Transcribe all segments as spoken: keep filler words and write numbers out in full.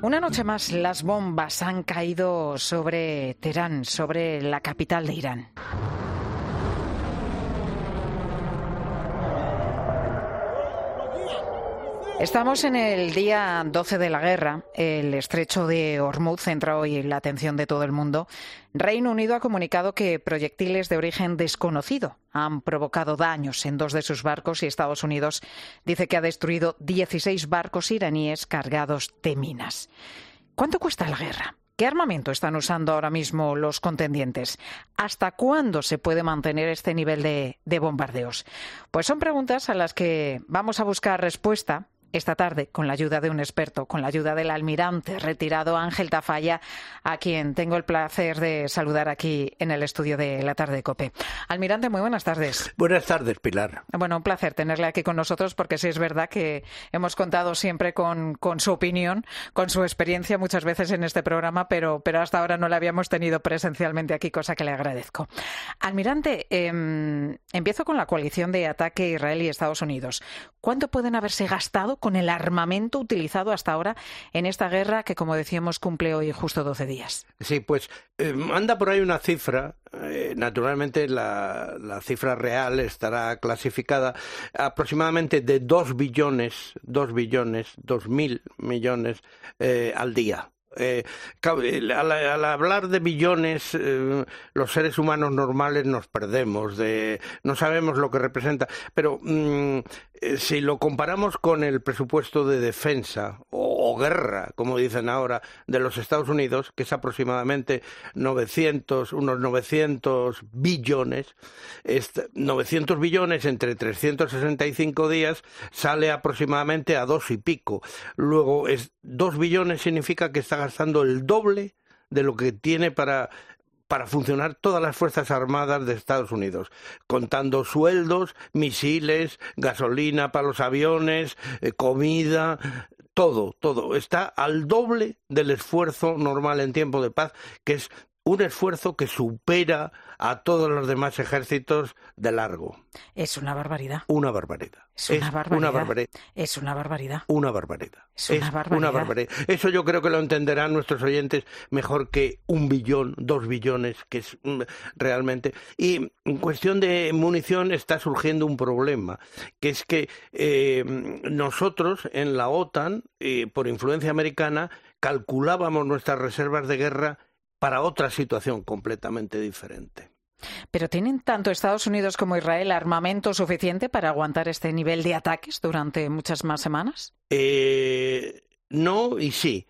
Una noche más, las bombas han caído sobre Teherán, sobre la capital de Irán. Estamos en el día doce de la guerra. El estrecho de Hormuz centra hoy la atención de todo el mundo. Reino Unido ha comunicado que proyectiles de origen desconocido han provocado daños en dos de sus barcos y Estados Unidos dice que ha destruido dieciséis barcos iraníes cargados de minas. ¿Cuánto cuesta la guerra? ¿Qué armamento están usando ahora mismo los contendientes? ¿Hasta cuándo se puede mantener este nivel de, de bombardeos? Pues son preguntas a las que vamos a buscar respuesta esta tarde, con la ayuda de un experto, con la ayuda del almirante retirado Ángel Tafalla, a quien tengo el placer de saludar aquí en el estudio de La Tarde de COPE. Almirante, muy buenas tardes. Buenas tardes, Pilar. Bueno, un placer tenerle aquí con nosotros, porque sí es verdad que hemos contado siempre con, con su opinión, con su experiencia muchas veces en este programa, pero, pero hasta ahora no la habíamos tenido presencialmente aquí, cosa que le agradezco. Almirante, eh, empiezo con la coalición de ataque Israel y Estados Unidos. ¿Cuánto pueden haberse gastado con el armamento utilizado hasta ahora en esta guerra que, como decíamos, cumple hoy justo doce días? Sí, pues eh, anda por ahí una cifra. Eh, naturalmente la, la cifra real estará clasificada aproximadamente de dos billones, dos billones, dos mil millones eh, al día. Eh, al, al hablar de billones, eh, los seres humanos normales nos perdemos, de, no sabemos lo que representa, pero mm, eh, si lo comparamos con el presupuesto de defensa o, o guerra, como dicen ahora, de los Estados Unidos, que es aproximadamente novecientos, unos novecientos billones, este, novecientos billones entre trescientos sesenta y cinco días sale aproximadamente a dos y pico. Luego, es, dos billones significa que está gastando el doble de lo que tiene para, para funcionar todas las Fuerzas Armadas de Estados Unidos, contando sueldos, misiles, gasolina para los aviones, eh, comida, todo, todo. Está al doble del esfuerzo normal en tiempo de paz, que es un esfuerzo que supera a todos los demás ejércitos de largo. Es una barbaridad. Una barbaridad. Es una es barbaridad. Una barbaridad. Es una barbaridad. Una barbaridad. Es una es barbaridad. Una barbaridad. Eso yo creo que lo entenderán nuestros oyentes mejor que un billón, dos billones, que es realmente. Y en cuestión de munición está surgiendo un problema, que es que eh, nosotros en la OTAN, eh, por influencia americana, calculábamos nuestras reservas de guerra para otra situación completamente diferente. ¿Pero tienen tanto Estados Unidos como Israel armamento suficiente para aguantar este nivel de ataques durante muchas más semanas? Eh, no y sí.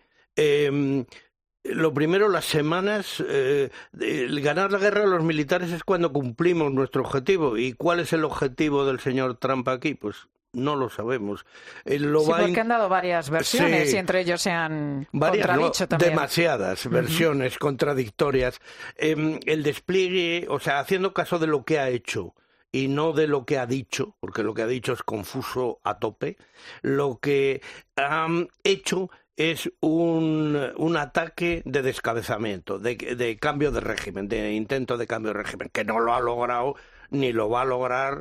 Eh, lo primero, las semanas, eh, el ganar la guerra a los militares es cuando cumplimos nuestro objetivo. ¿Y cuál es el objetivo del señor Trump aquí? Pues no lo sabemos. Eh, lo sí, va porque han dado varias versiones sí, y entre ellos se han varias, contradicho no, también. Demasiadas versiones uh-huh. contradictorias. Eh, el despliegue, o sea, haciendo caso de lo que ha hecho y no de lo que ha dicho, porque lo que ha dicho es confuso a tope, lo que ha um, hecho es un, un ataque de descabezamiento, de, de cambio de régimen, de intento de cambio de régimen, que no lo ha logrado ni lo va a lograr.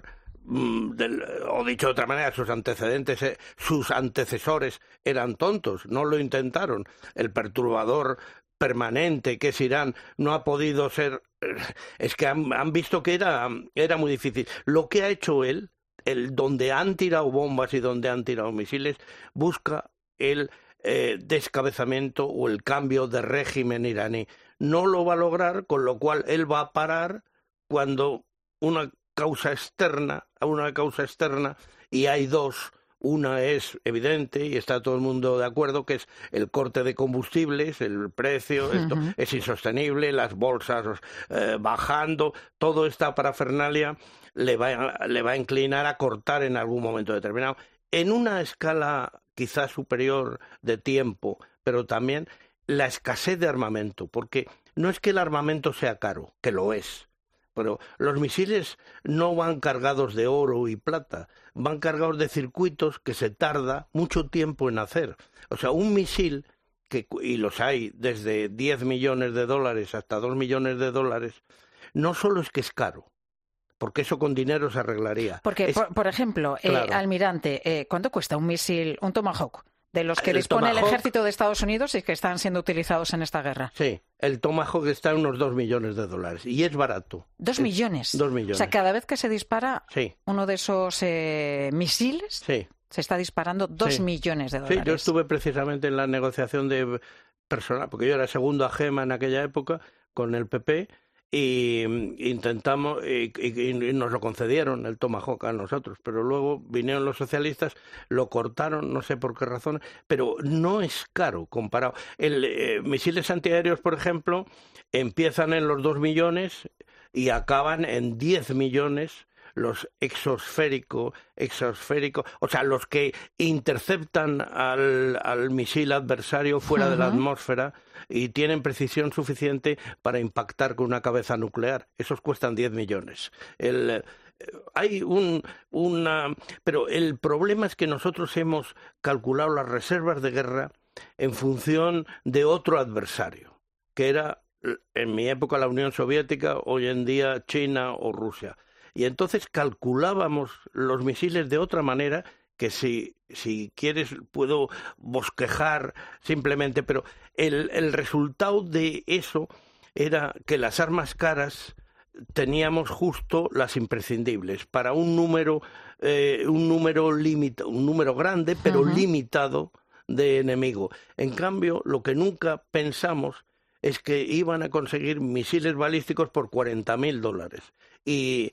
Del, o dicho de otra manera, sus antecedentes, eh, sus antecesores eran tontos, no lo intentaron. El perturbador permanente que es Irán no ha podido ser. Es que han, han visto que era, era muy difícil. Lo que ha hecho él, el donde han tirado bombas y donde han tirado misiles, busca el eh, descabezamiento o el cambio de régimen iraní. No lo va a lograr, con lo cual él va a parar cuando una causa externa, a una causa externa, y hay dos. Una es evidente y está todo el mundo de acuerdo, que es el corte de combustibles, el precio, uh-huh. esto es insostenible, las bolsas eh, bajando, toda esta parafernalia le va, a, le va a inclinar a cortar en algún momento determinado, en una escala quizás superior de tiempo, pero también la escasez de armamento, porque no es que el armamento sea caro, que lo es, pero los misiles no van cargados de oro y plata, van cargados de circuitos que se tarda mucho tiempo en hacer. O sea, un misil, que, y los hay desde diez millones de dólares hasta dos millones de dólares, no solo es que es caro, porque eso con dinero se arreglaría. Porque, es, por, por ejemplo, claro. eh, almirante, eh, ¿cuánto cuesta un misil, un Tomahawk? De los que el dispone Tomahawk, el ejército de Estados Unidos y que están siendo utilizados en esta guerra. Sí, el Tomahawk está en unos dos millones de dólares y es barato. ¿Dos es, millones? Dos millones. O sea, cada vez que se dispara sí. uno de esos eh, misiles, sí. se está disparando dos sí. millones de dólares. Sí, yo estuve precisamente en la negociación de personal, porque yo era segundo a Gema en aquella época, con el P P, y intentamos, y, y, y nos lo concedieron el Tomahawk a nosotros, pero luego vinieron los socialistas, lo cortaron, no sé por qué razón, pero no es caro comparado. El, eh, misiles antiaéreos, por ejemplo, empiezan en los dos millones y acaban en diez millones. Los exosférico, exosférico, o sea, los que interceptan al, al misil adversario fuera uh-huh. de la atmósfera y tienen precisión suficiente para impactar con una cabeza nuclear. Esos cuestan diez millones. El, hay un, una... Pero el problema es que nosotros hemos calculado las reservas de guerra en función de otro adversario, que era, en mi época, la Unión Soviética, hoy en día China o Rusia. Y entonces calculábamos los misiles de otra manera, que si, si quieres puedo bosquejar simplemente, pero el, el resultado de eso era que las armas caras teníamos justo las imprescindibles para un número, eh, un número limita, un número grande, pero uh-huh. limitado de enemigo. En cambio, lo que nunca pensamos es que iban a conseguir misiles balísticos por cuarenta mil dólares. Y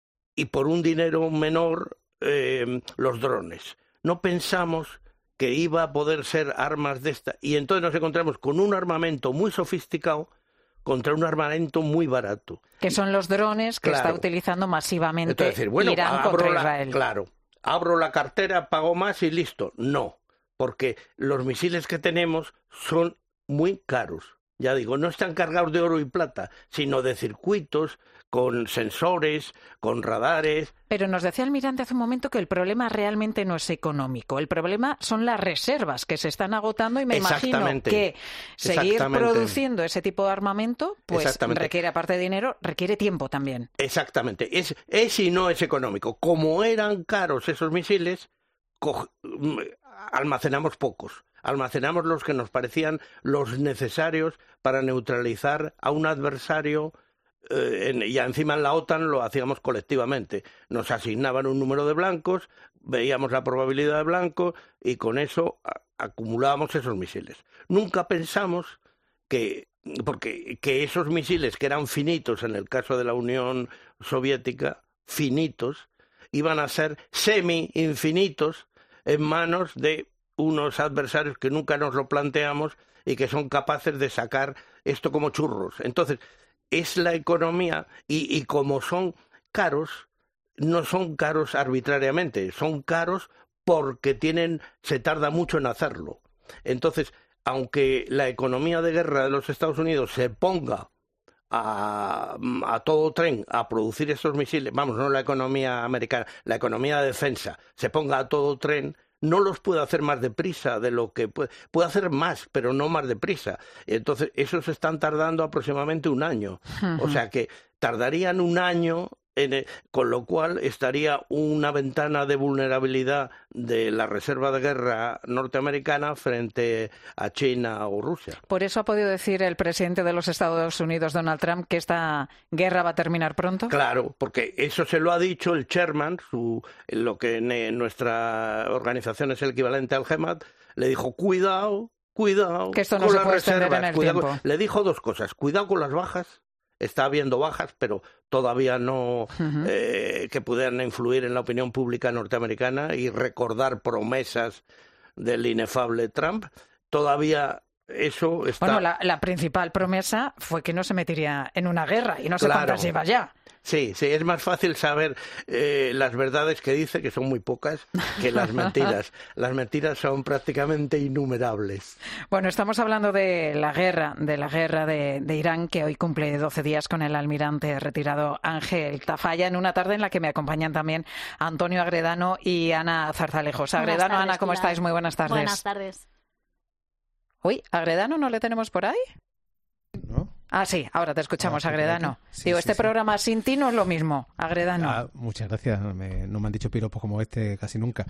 y por un dinero menor eh, los drones. No pensamos que iba a poder ser armas de esta. Y entonces nos encontramos con un armamento muy sofisticado contra un armamento muy barato. Que son los drones que claro. está utilizando masivamente entonces, decir, bueno, Irán contra la, Israel. Claro, abro la cartera, pago más y listo. No, porque los misiles que tenemos son muy caros. Ya digo, no están cargados de oro y plata, sino de circuitos, con sensores, con radares. Pero nos decía Almirante hace un momento que el problema realmente no es económico. El problema son las reservas que se están agotando y me imagino que seguir produciendo ese tipo de armamento pues requiere, aparte de dinero, requiere tiempo también. Exactamente. Es, es y no es económico. Como eran caros esos misiles, almacenamos pocos. Almacenamos los que nos parecían los necesarios para neutralizar a un adversario. Eh, en, y encima en la OTAN lo hacíamos colectivamente. Nos asignaban un número de blancos, veíamos la probabilidad de blanco y con eso a, acumulábamos esos misiles. Nunca pensamos que, porque, que esos misiles que eran finitos en el caso de la Unión Soviética, finitos, iban a ser semi-infinitos en manos de unos adversarios que nunca nos lo planteamos y que son capaces de sacar esto como churros. Entonces, es la economía y, y como son caros, no son caros arbitrariamente, son caros porque tienen, se tarda mucho en hacerlo. Entonces, aunque la economía de guerra de los Estados Unidos se ponga a, a todo tren a producir esos misiles, vamos, no la economía americana, la economía de defensa, se ponga a todo tren, no los puede hacer más deprisa de lo que puede. Puede hacer más, pero no más deprisa. Entonces, esos están tardando aproximadamente un año. Uh-huh. O sea que tardarían un año, en el, con lo cual estaría una ventana de vulnerabilidad de la reserva de guerra norteamericana frente a China o Rusia. ¿Por eso ha podido decir el presidente de los Estados Unidos, Donald Trump, que esta guerra va a terminar pronto? Claro, porque eso se lo ha dicho el chairman, su, lo que en nuestra organización es el equivalente al GEMAT, le dijo, cuidado, cuidado que esto no con se las puede reservas. extender en el Cuidado, tiempo. Le dijo dos cosas, cuidado con las bajas. Está habiendo bajas, pero todavía no uh-huh. eh, que pudieran influir en la opinión pública norteamericana y recordar promesas del inefable Trump. Todavía eso está... Bueno, la, la principal promesa fue que no se metería en una guerra y no sé claro. cuántas lleva ya. Sí, sí, es más fácil saber eh, las verdades que dice, que son muy pocas, que las mentiras. Las mentiras son prácticamente innumerables. Bueno, estamos hablando de la guerra, de la guerra de, de Irán, que hoy cumple doce días con el almirante retirado Ángel Tafalla, en una tarde en la que me acompañan también Antonio Agredano y Ana Zarzalejos. Agredano, tardes, Ana, ¿cómo Pilar. estáis? Muy buenas tardes. Buenas tardes. Uy, ¿Agredano no le tenemos por ahí? ¿No? Ah, sí, ahora te escuchamos, ah, Agredano. Sí, Digo, sí, este sí. programa sin ti no es lo mismo, Agredano. Ah, muchas gracias, me, no me han dicho piropos como este casi nunca.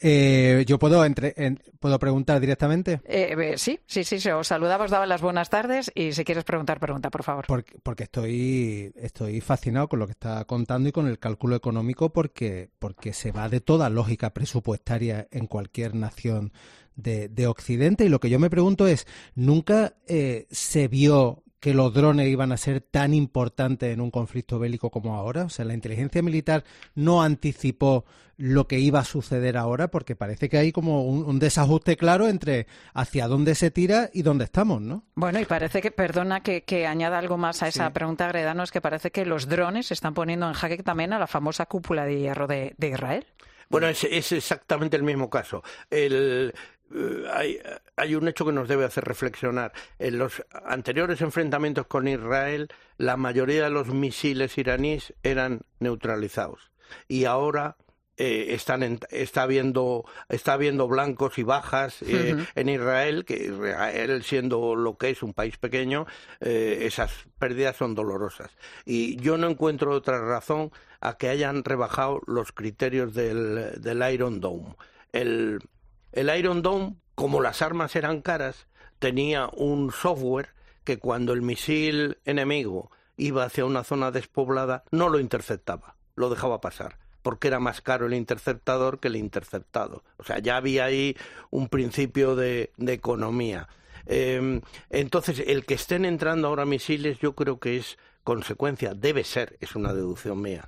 Eh, ¿Yo puedo entre, en, puedo preguntar directamente? Eh, eh, sí, sí, sí, os saludaba, os daba las buenas tardes y si quieres preguntar, pregunta, por favor. Porque, porque estoy, estoy fascinado con lo que está contando y con el cálculo económico porque, porque se va de toda lógica presupuestaria en cualquier nación de, de Occidente. Y lo que yo me pregunto es, ¿nunca eh, se vio que los drones iban a ser tan importantes en un conflicto bélico como ahora? O sea, la inteligencia militar no anticipó lo que iba a suceder ahora, porque parece que hay como un, un desajuste claro entre hacia dónde se tira y dónde estamos, ¿no? Bueno, y parece que, perdona que, que añada algo más a esa Sí. pregunta, Agredano, es que parece que los drones se están poniendo en jaque también a la famosa cúpula de hierro de, de Israel. Bueno, es, es exactamente el mismo caso. El, eh, hay, hay un hecho que nos debe hacer reflexionar. En los anteriores enfrentamientos con Israel, la mayoría de los misiles iraníes eran neutralizados. Y ahora eh, están en, está habiendo está habiendo blancos y bajas eh, uh-huh. en Israel, que Israel siendo lo que es un país pequeño, eh, esas pérdidas son dolorosas. Y yo no encuentro otra razón a que hayan rebajado los criterios del, del Iron Dome. El, el Iron Dome, como las armas eran caras, tenía un software que cuando el misil enemigo iba hacia una zona despoblada no lo interceptaba, lo dejaba pasar, porque era más caro el interceptador que el interceptado. O sea, ya había ahí un principio de, de economía. Eh, entonces, el que estén entrando ahora misiles yo creo que es consecuencia, debe ser, es una deducción mía,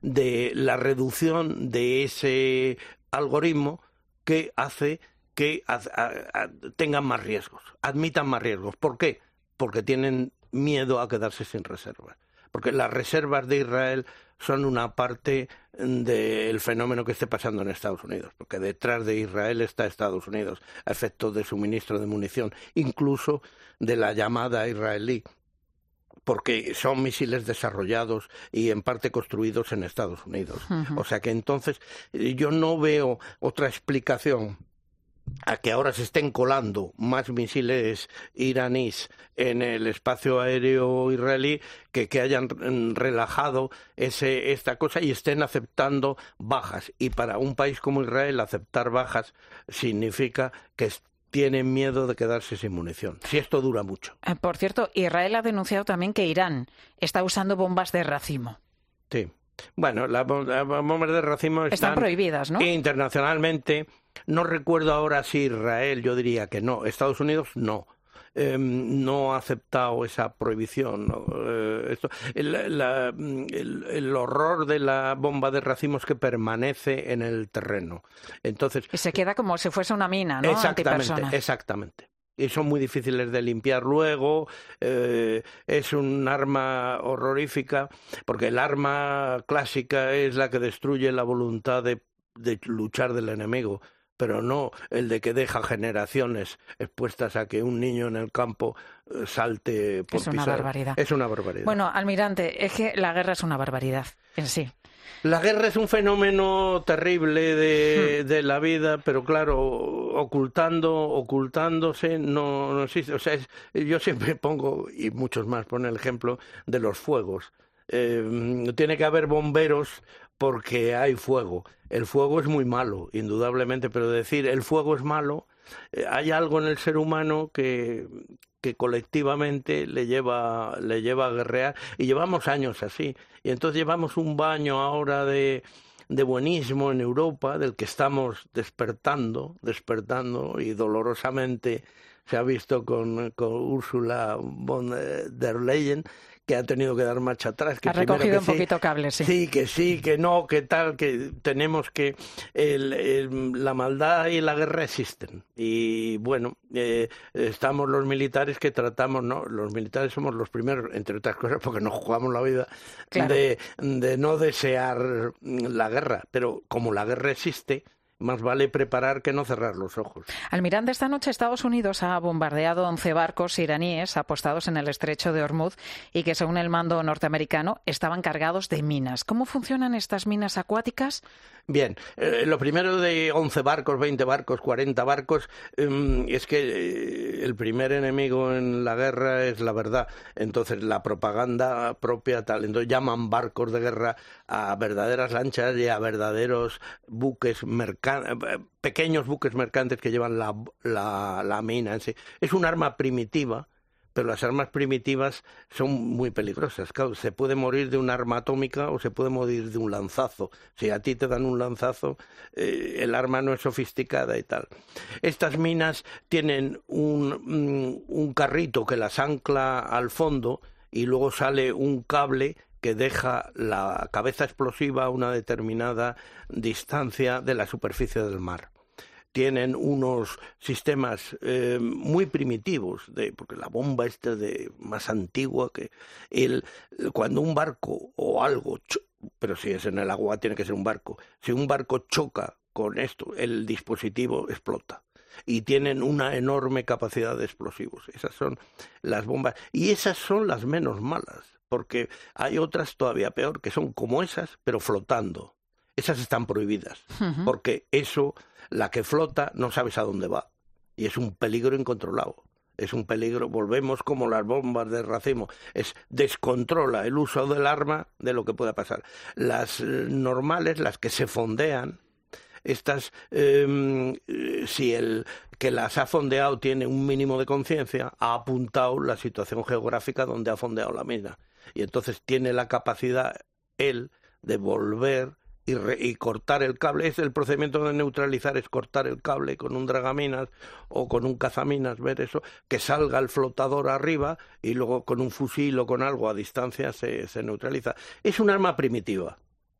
de la reducción de ese algoritmo que hace que a, a, a, tengan más riesgos, admitan más riesgos. ¿Por qué? Porque tienen miedo a quedarse sin reservas. Porque las reservas de Israel son una parte del fenómeno que esté pasando en Estados Unidos, porque detrás de Israel está Estados Unidos, a efectos de suministro de munición, incluso de la llamada israelí, porque son misiles desarrollados y en parte construidos en Estados Unidos. Uh-huh. O sea que entonces yo no veo otra explicación a que ahora se estén colando más misiles iraníes en el espacio aéreo israelí que que hayan relajado ese esta cosa y estén aceptando bajas. Y para un país como Israel aceptar bajas significa que tienen miedo de quedarse sin munición, si esto dura mucho. Por cierto, Israel ha denunciado también que Irán está usando bombas de racimo. Sí. Bueno, las bombas de racimo están, están prohibidas, ¿no? Internacionalmente. No recuerdo ahora si Israel, yo diría que no. Estados Unidos, no. Eh, no ha aceptado esa prohibición. ¿no? Eh, esto, el, la, el, el horror de la bomba de racimo es que permanece en el terreno. Entonces, y se queda como si fuese una mina, ¿no? Exactamente, exactamente. Y son muy difíciles de limpiar luego, eh, es un arma horrorífica, porque el arma clásica es la que destruye la voluntad de, de luchar del enemigo, pero no el de que deja generaciones expuestas a que un niño en el campo salte por pisar. Es una barbaridad. Es una barbaridad. Bueno, almirante, es que la guerra es una barbaridad en sí. La guerra es un fenómeno terrible de, de la vida, pero claro, ocultando, ocultándose no, no existe. O sea, es, yo siempre pongo, y muchos más ponen el ejemplo de los fuegos. Eh, tiene que haber bomberos porque hay fuego. El fuego es muy malo, indudablemente, pero decir el fuego es malo, eh, hay algo en el ser humano que, que colectivamente le lleva, le lleva a guerrear, y llevamos años así. Y entonces llevamos un baño ahora de, de buenismo en Europa, del que estamos despertando, despertando, y dolorosamente se ha visto con, con Ursula von der Leyen, que ha tenido que dar marcha atrás. Que ha recogido que un sí, poquito cable, sí. Sí, que sí, que no, que tal, que tenemos que... El, el, la maldad y la guerra existen. Y bueno, eh, estamos los militares que tratamos, ¿no? Los militares somos los primeros, entre otras cosas, porque nos jugamos la vida, claro, de, de no desear la guerra. Pero como la guerra existe, más vale preparar que no cerrar los ojos. Almirante, esta noche Estados Unidos ha bombardeado once barcos iraníes apostados en el estrecho de Hormuz y que, según el mando norteamericano, estaban cargados de minas. ¿Cómo funcionan estas minas acuáticas? Bien, eh, lo primero de once barcos, veinte barcos, cuarenta barcos, eh, es que eh, el primer enemigo en la guerra es la verdad. Entonces, la propaganda propia, tal, entonces llaman barcos de guerra a verdaderas lanchas y a verdaderos buques mercantes, pequeños buques mercantes que llevan la, la, la mina en sí. Es un arma primitiva, pero las armas primitivas son muy peligrosas. Claro, se puede morir de un arma atómica o se puede morir de un lanzazo. Si a ti te dan un lanzazo, eh, el arma no es sofisticada y tal. Estas minas tienen un, un carrito que las ancla al fondo y luego sale un cable que deja la cabeza explosiva a una determinada distancia de la superficie del mar. Tienen unos sistemas eh, muy primitivos, de, porque la bomba esta de más antigua que el cuando un barco o algo, cho- pero si es en el agua tiene que ser un barco, si un barco choca con esto, el dispositivo explota. Y tienen una enorme capacidad de explosivos. Esas son las bombas. Y esas son las menos malas, porque hay otras todavía peor, que son como esas, pero flotando. Esas están prohibidas, uh-huh. porque eso, la que flota, no sabes a dónde va. Y es un peligro incontrolado. Es un peligro, volvemos como las bombas de racimo, es descontrola el uso del arma de lo que pueda pasar. Las eh, normales, las que se fondean, estas, eh, si el que las ha fondeado tiene un mínimo de conciencia, ha apuntado la situación geográfica donde ha fondeado la mina. Y entonces tiene la capacidad, él, de volver y, re, y cortar el cable. Es el procedimiento de neutralizar, es cortar el cable con un dragaminas o con un cazaminas, ver eso, que salga el flotador arriba y luego con un fusil o con algo a distancia se, se neutraliza. Es un arma primitiva.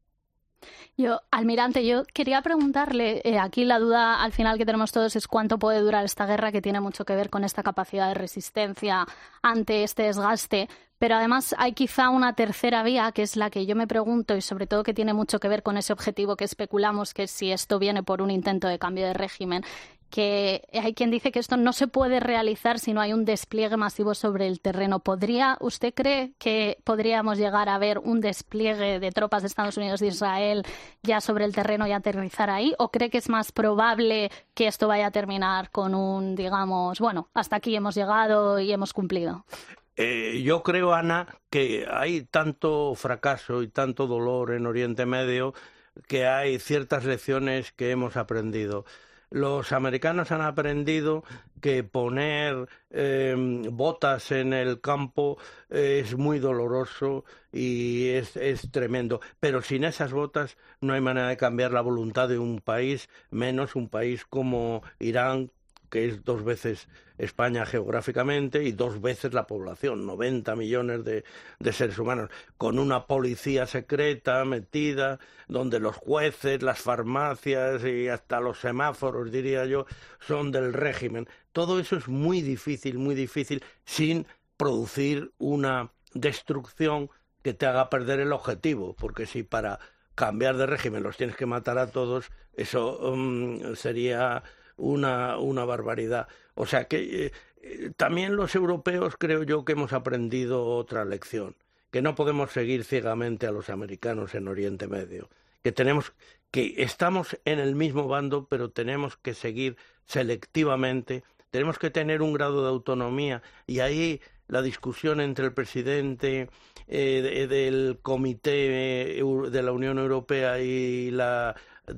Yo, almirante, yo quería preguntarle, eh, aquí la duda al final que tenemos todos es cuánto puede durar esta guerra, que tiene mucho que ver con esta capacidad de resistencia ante este desgaste, pero además hay quizá una tercera vía, que es la que yo me pregunto y sobre todo que tiene mucho que ver con ese objetivo que especulamos, que es si esto viene por un intento de cambio de régimen, que hay quien dice que esto no se puede realizar si no hay un despliegue masivo sobre el terreno. ¿Podría, usted cree que podríamos llegar a ver un despliegue de tropas de Estados Unidos de Israel ya sobre el terreno y aterrizar ahí? ¿O cree que es más probable que esto vaya a terminar con un, digamos, bueno, hasta aquí hemos llegado y hemos cumplido? Eh, yo creo, Ana, que hay tanto fracaso y tanto dolor en Oriente Medio que hay ciertas lecciones que hemos aprendido. Los americanos han aprendido que poner eh, botas en el campo es muy doloroso y es, es tremendo. Pero sin esas botas no hay manera de cambiar la voluntad de un país, menos un país como Irán, que es dos veces España geográficamente y dos veces la población, noventa millones de, de seres humanos, con una policía secreta metida, donde los jueces, las farmacias y hasta los semáforos, diría yo, son del régimen. Todo eso es muy difícil, muy difícil, sin producir una destrucción que te haga perder el objetivo, porque si para cambiar de régimen los tienes que matar a todos, eso um, sería una, una barbaridad. O sea que eh, también los europeos creo yo que hemos aprendido otra lección, que no podemos seguir ciegamente a los americanos en Oriente Medio, que tenemos que estamos en el mismo bando, pero tenemos que seguir selectivamente, tenemos que tener un grado de autonomía, y ahí la discusión entre el presidente eh, de, del Comité eh, de la Unión Europea y la,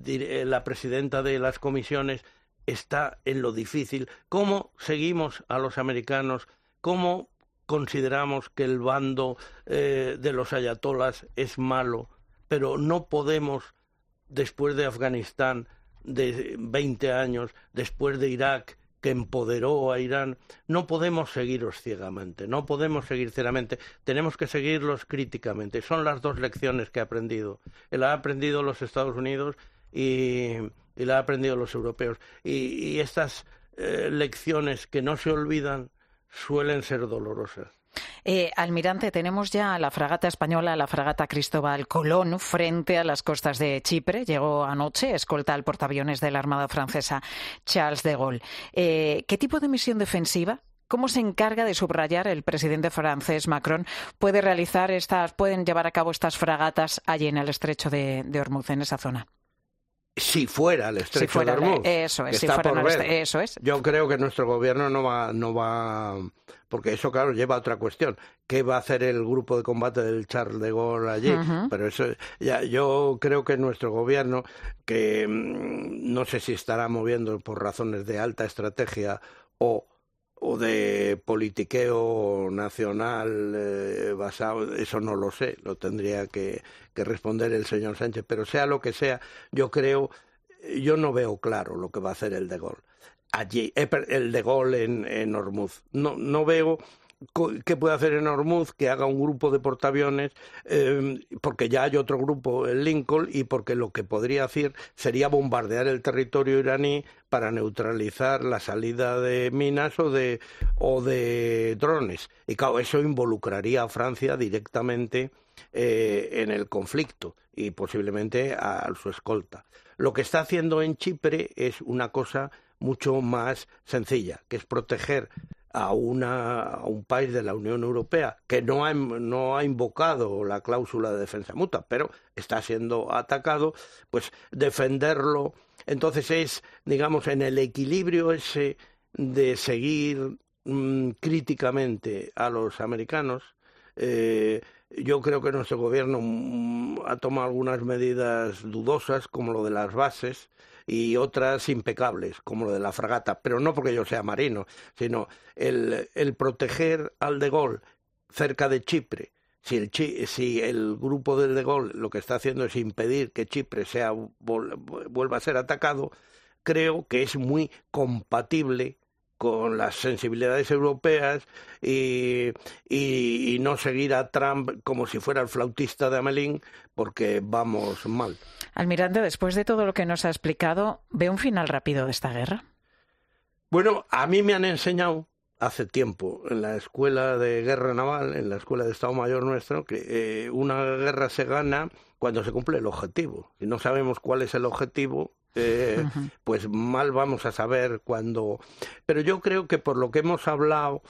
la presidenta de las comisiones está en lo difícil. ¿Cómo seguimos a los americanos? ¿Cómo consideramos que el bando eh, de los ayatolas es malo? Pero no podemos, después de Afganistán, de veinte años, después de Irak, que empoderó a Irán, no podemos seguirlos ciegamente, no podemos seguir ciegamente, tenemos que seguirlos críticamente. Son las dos lecciones que he aprendido. La han aprendido los Estados Unidos y... y la han aprendido los europeos. Y, y estas eh, lecciones que no se olvidan suelen ser dolorosas. Eh, almirante, tenemos ya a la fragata española, la fragata Cristóbal Colón, frente a las costas de Chipre. Llegó anoche, escolta al portaaviones de la Armada francesa Charles de Gaulle. Eh, ¿Qué tipo de misión defensiva? ¿Cómo se encarga de subrayar el presidente francés Macron? ¿Puede realizar estas, pueden llevar a cabo estas fragatas allí en el estrecho de, de Ormuz, en esa zona? Si fuera el estrecho si fuera, de Ormuz, eso es, si está fuera por ver. Eso es. Yo creo que nuestro gobierno no va, no va, porque eso claro lleva a otra cuestión. ¿Qué va a hacer el grupo de combate del Charles de Gaulle allí? Uh-huh. Pero eso, ya, yo creo que nuestro gobierno, que mmm, no sé si estará moviendo por razones de alta estrategia o o de politiqueo nacional eh, basado, eso no lo sé, lo tendría que, que responder el señor Sánchez, pero sea lo que sea, yo creo, yo no veo claro lo que va a hacer el de Gaulle allí, el de Gaulle en, en Ormuz, no, no veo qué puede hacer en Ormuz, que haga un grupo de portaaviones, eh, porque ya hay otro grupo, el Lincoln, y porque lo que podría hacer sería bombardear el territorio iraní para neutralizar la salida de minas o de, o de drones. Y claro, eso involucraría a Francia directamente eh, en el conflicto y posiblemente a, a su escolta. Lo que está haciendo en Chipre es una cosa mucho más sencilla, que es proteger a, una, a un país de la Unión Europea que no ha, no ha invocado la cláusula de defensa mutua, pero está siendo atacado, pues defenderlo. Entonces es, digamos, en el equilibrio ese de seguir mmm, críticamente a los americanos. Eh, yo creo que nuestro gobierno mmm, ha tomado algunas medidas dudosas, como lo de las bases, y otras impecables, como lo de la fragata, pero no porque yo sea marino, sino el, el proteger al de Gaulle cerca de Chipre. Si el, si el grupo del de Gaulle lo que está haciendo es impedir que Chipre sea, vuelva a ser atacado, creo que es muy compatible con las sensibilidades europeas y, y, y no seguir a Trump como si fuera el flautista de Amelín, porque vamos mal. Almirante, después de todo lo que nos ha explicado, ¿ve un final rápido de esta guerra? Bueno, a mí me han enseñado hace tiempo en la escuela de guerra naval, en la escuela de Estado Mayor nuestro, que eh, una guerra se gana cuando se cumple el objetivo. Si no sabemos cuál es el objetivo, Eh, uh-huh. pues mal vamos a saber cuándo. Pero yo creo que por lo que hemos hablado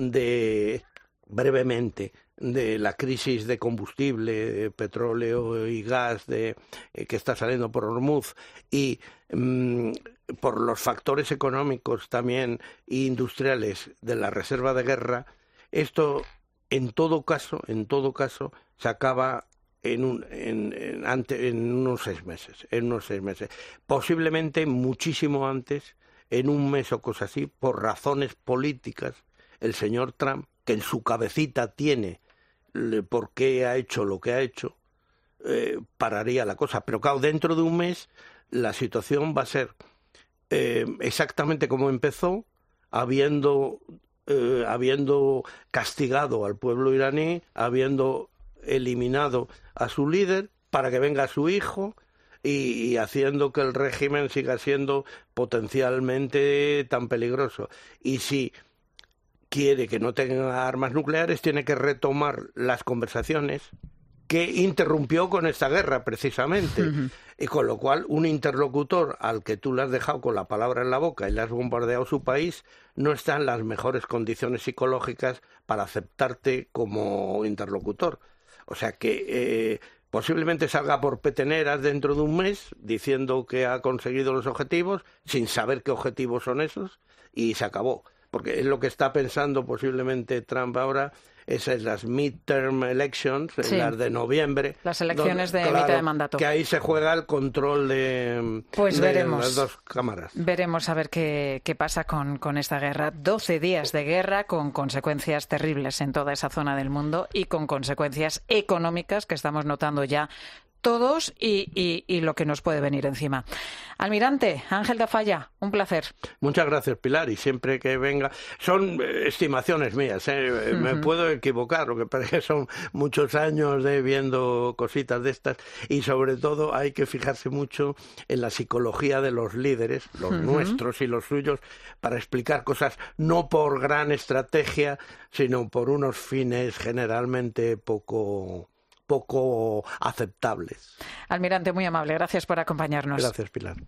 de brevemente de la crisis de combustible, de petróleo y gas de, eh, que está saliendo por Ormuz y mmm, por los factores económicos también e industriales de la reserva de guerra, esto en todo caso, en todo caso, se acaba En, un, en, en, ante, en unos seis meses, en unos seis meses, posiblemente muchísimo antes, en un mes o cosa así, por razones políticas, el señor Trump, que en su cabecita tiene le, por qué ha hecho lo que ha hecho, eh, pararía la cosa. Pero claro, dentro de un mes la situación va a ser eh, exactamente como empezó, habiendo, eh, habiendo castigado al pueblo iraní, habiendo eliminado a su líder para que venga su hijo y, y haciendo que el régimen siga siendo potencialmente tan peligroso. Y si quiere que no tenga armas nucleares, tiene que retomar las conversaciones que interrumpió con esta guerra precisamente. Uh-huh. Y con lo cual un interlocutor al que tú le has dejado con la palabra en la boca y le has bombardeado su país no está en las mejores condiciones psicológicas para aceptarte como interlocutor. O sea que eh, posiblemente salga por peteneras dentro de un mes diciendo que ha conseguido los objetivos sin saber qué objetivos son esos y se acabó. Porque es lo que está pensando posiblemente Trump ahora, esas es las midterm elections, sí, las de noviembre. Las elecciones donde, de claro, mitad de mandato. Que ahí se juega el control de, pues de veremos, las dos cámaras. Veremos a ver qué, qué pasa con, con esta guerra. doce días de guerra con consecuencias terribles en toda esa zona del mundo y con consecuencias económicas que estamos notando ya todos y, y, y lo que nos puede venir encima. Almirante Ángel de Falla, un placer. Muchas gracias, Pilar, y siempre que venga... Son estimaciones mías, ¿eh? Uh-huh. Me puedo equivocar, lo que pasa es que son muchos años de viendo cositas de estas, y sobre todo hay que fijarse mucho en la psicología de los líderes, los uh-huh. nuestros y los suyos, para explicar cosas no por gran estrategia, sino por unos fines generalmente poco... poco aceptables. Almirante, muy amable. Gracias por acompañarnos. Gracias, Pilar.